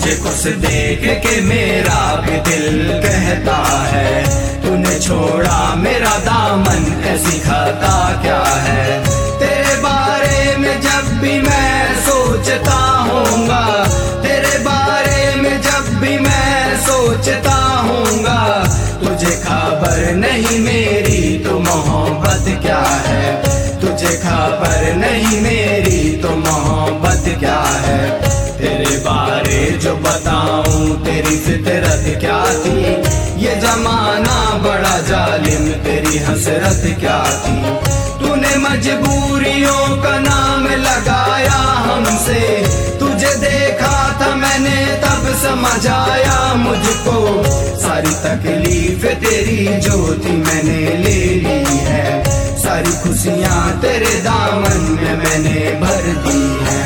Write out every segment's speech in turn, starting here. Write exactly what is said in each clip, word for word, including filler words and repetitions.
तुझे खुश देख के मेरा भी दिल कहता है, तूने छोड़ा मेरा दामन ऐसी खाता क्या है। तेरे बारे में जब भी मैं सोचता हूँगा, तेरे बारे में जब भी मैं सोचता हूँगा, तुझे खबर नहीं मेरी तो मोहब्बत क्या है। तुझे खबर नहीं मेरी तो मोहब्बत क्या है। तेरे बारे जो बताऊं तेरी फितरत क्या थी, ये जमाना बड़ा जालिम तेरी हसरत क्या थी। तूने मजबूरियों का नाम लगाया हमसे, तुझे देखा था मैंने तब समझ आया मुझको, सारी तकलीफ तेरी जो थी मैंने ले ली है, सारी खुशियाँ तेरे दामन में मैंने भर दी है।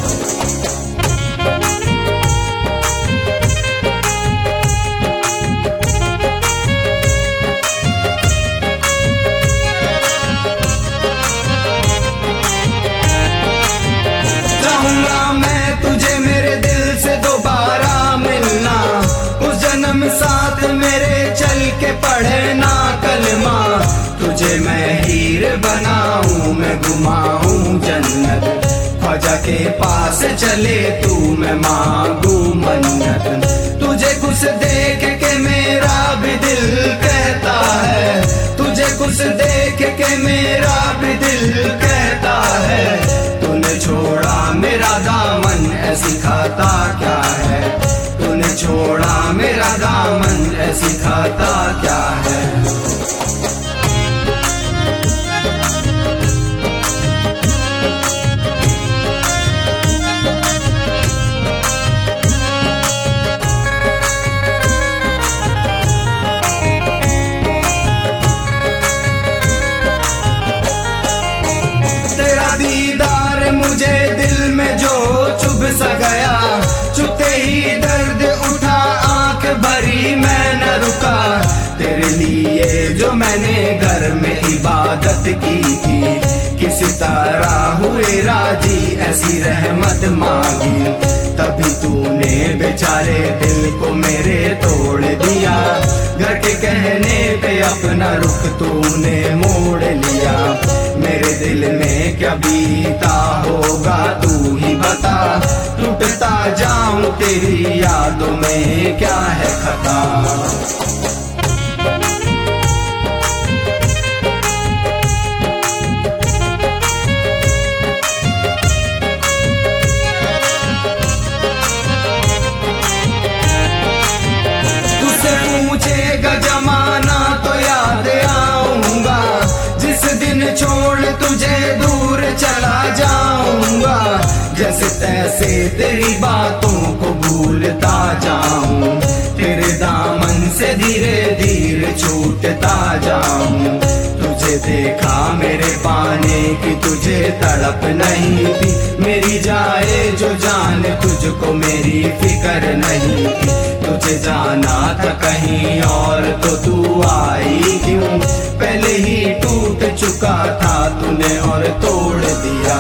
चाहूंगा मैं तुझे मेरे दिल से दोबारा मिलना, उस जन्म साथ मेरे चल के पढ़े ना कलमा। तुझे मैं हीर बनाऊं मैं घुमाऊं जन्नत, ख्वाजा के पास चले तू मैं मांगू मन्नत। तुझे खुश देख के मेरा भी दिल कहता है, तुझे खुश देख के मेरा भी दिल कहता है। तूने छोड़ा मेरा दामन ऐसी खाता क्या है, तूने छोड़ा मेरा दामन ऐसी खाता क्या है। दीदार मुझे दिल में जो चुभ सा गया, चुभते ही दर्द उठा आंख भरी मैं न रुका। तेरे लिए जो मैंने घर में इबादत की थी, किसी तरह हुए राजी ऐसी रहमत मांगी। तभी तूने बेचारे दिल को मेरे तोड़ दिया, घर के कहने पे अपना रुख तूने मोड़ लिया। मेरे दिल में क्या बीता होगा तू ही बता, टूटता जाऊं तेरी यादों में क्या है खता। जमाना तो याद आऊंगा, जिस दिन छोड़ तुझे दूर चला जाऊंगा। जैसे तैसे तेरी बातों को भूलता जाऊं, तेरे दामन से धीरे धीरे छूटता जाऊं। तुझे देखा मेरे पाने की तुझे तड़प नहीं थी, मेरी जाए जो जान तुझको मेरी फिक्र नहीं थी। तुझे जाना था कहीं और तो तू आई क्यों, पहले ही टूट चुका था तूने और तोड़ दिया।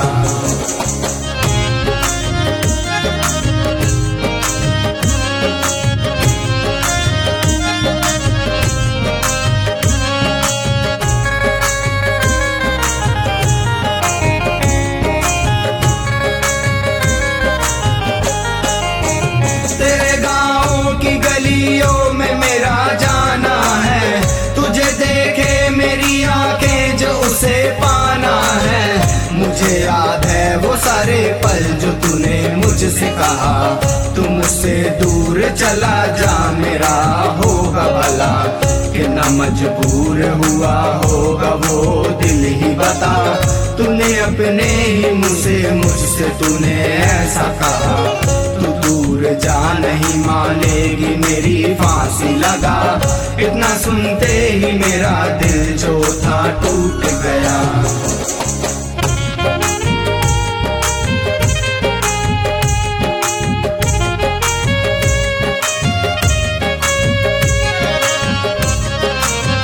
तेरे गाँव की गलियों में मेरा जाना है, तुझे देखे मेरी आंखें जो उसे पाना है। मुझे याद है वो सारे पल जो तूने मुझसे कहा, तू मुझसे दूर चला जा मेरा होगा भला। कि ना मजबूर हुआ होगा वो दिल ही बता, तूने अपने ही मुझसे मुझसे तूने ऐसा कहा। तू दूर जा नहीं मानेगी मेरी फांसी लगा, इतना सुनते ही मेरा दिल जो था टूट गया।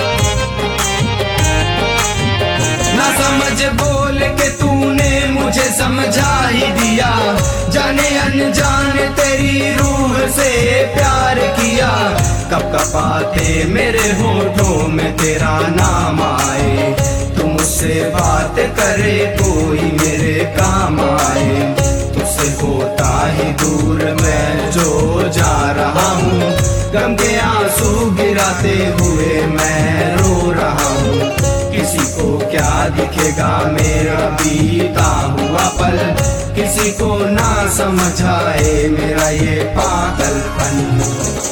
समझ बोल के तूने मुझे समझा ही दिया, जाने अनजाने तेरी रूह से प्यार किया। कब कपाते मेरे होठों में तेरा नाम आए, तू मुझसे बात करे कोई मेरे काम आए। तुझसे होता ही दूर मैं जो जा रहा हूँ, गम के आंसू गिराते हुए मैं रो रहा हूँ। किसी को क्या दिखेगा मेरा बीता हुआ पल, किसी को ना समझ आए मेरा ये पागलपन।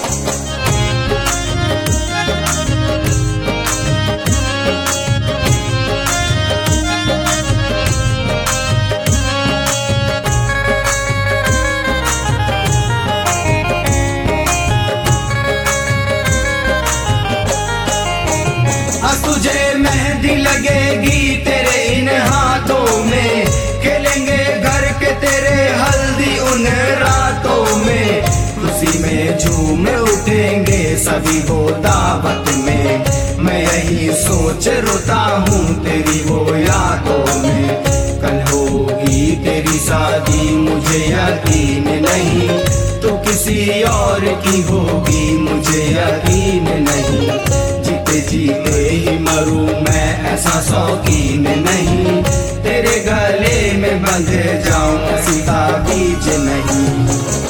तुझे मेहंदी लगेगी तेरे इन हाथों में, खेलेंगे घर के तेरे हल्दी उन रातों में। खुशी में झूम उठेंगे सभी वो दावत में, मैं यही सोच रोता हूँ तेरी वो यादों में। कल होगी तेरी शादी मुझे यकीन नहीं, तो किसी और की होगी मुझे यकीन नहीं। जीते जीते ही मरूं मैं ऐसा शौकीन नहीं, तेरे गले में बंध जाऊं सीधा बीज नहीं।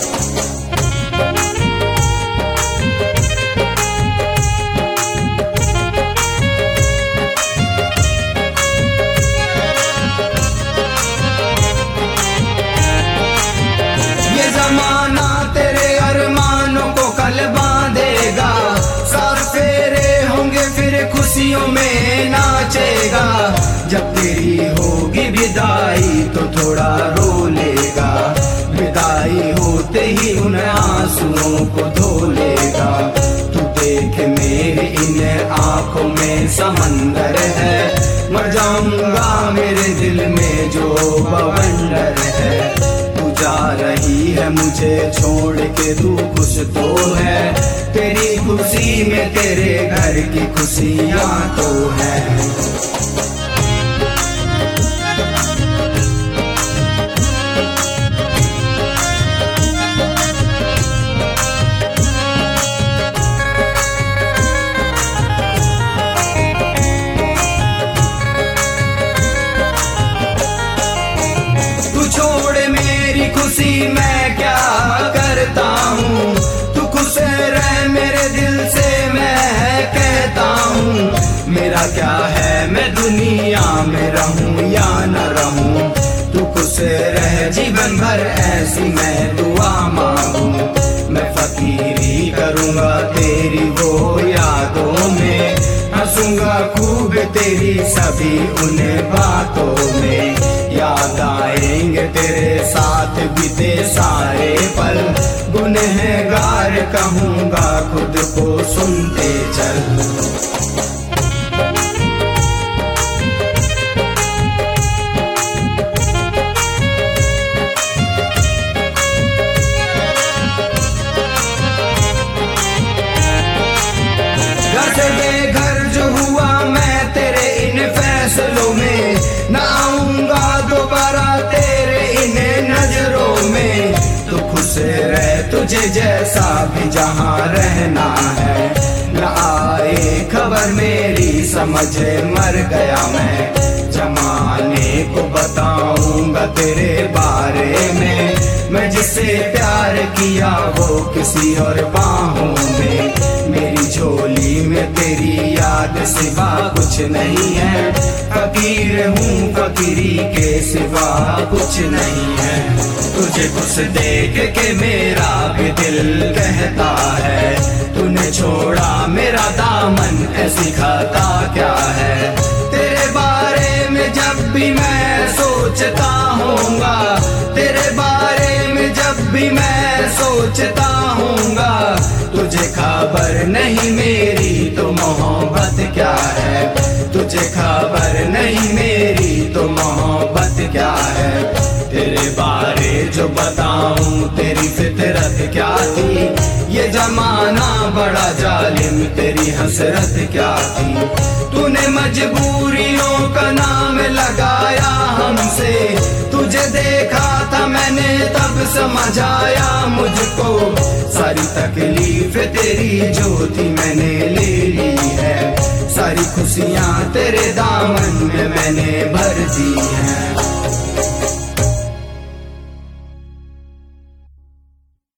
ये जमाना तेरे अरमानों को कल बांधेगा, सार फेरे होंगे फिर खुशियों में नाचेगा। जब तेरी होगी विदाई तो थोड़ा रो लेगा, विदाई होते ही उन आंसुओं को धो लेगा। तू देख मेरी इन आंखों में समंदर है, मर जाऊंगा मेरे दिल में जो बवंडर है। तू जा रही है मुझे छोड़ के, तू खुश तो है, तेरी खुशी में तेरे घर की खुशियाँ तो है। खुशी मैं क्या करता हूँ, तू खुश रह मेरे दिल से मैं कहता हूँ। मेरा क्या है मैं दुनिया में रहूँ या न रहूँ, तू खुश रह जीवन भर ऐसी मैं दुआ मांगूं। मैं फकीरी करूँगा तेरी वो यादों में, हंसूंगा खूब तेरी सभी उन बातों में। याद आएंगे तेरे साथ बीते सारे पल, गुनहगार कहूँगा खुद को सुनते चल। बेघर जो हुआ मैं तेरे इन फैसलों में, ना आऊंगा दोबारा तेरे इन नजरों में। तू खुश रह तुझे जैसा भी जहाँ रहना है, न आए खबर मेरी समझ मर गया मैं। जमाने को बताऊंगा तेरे बारे में, मैं जिससे प्यार किया वो किसी और बाहों में। मेरी झोली में तेरी याद सिवा कुछ नहीं है, फकीर हूँ फकीरी के सिवा कुछ नहीं है। तुझे खुश देख के मेरा भी दिल कहता है, तूने छोड़ा मेरा दामन ऐसी खाता क्या है। तेरे बारे में जब भी मैं सोचता हूँगा, तेरे बारे में जब भी मैं सोचता हूँगा, तुझे खबर नहीं मेरी तो मोहब्बत क्या है। तुझे खबर नहीं मेरी तो मोहब्बत क्या है। तेरे बारे जो बताऊं तेरी फितरत क्या थी, ये जमाना बड़ा जालिम तेरी हसरत क्या थी। तूने मजबूरियों का नाम लगाया हमसे, तुझे मैंने तब समझ आया मुझको, सारी तकलीफ तेरी जो थी मैंने ले ली है, सारी खुशियाँ तेरे दामन में मैंने भर दी हैं।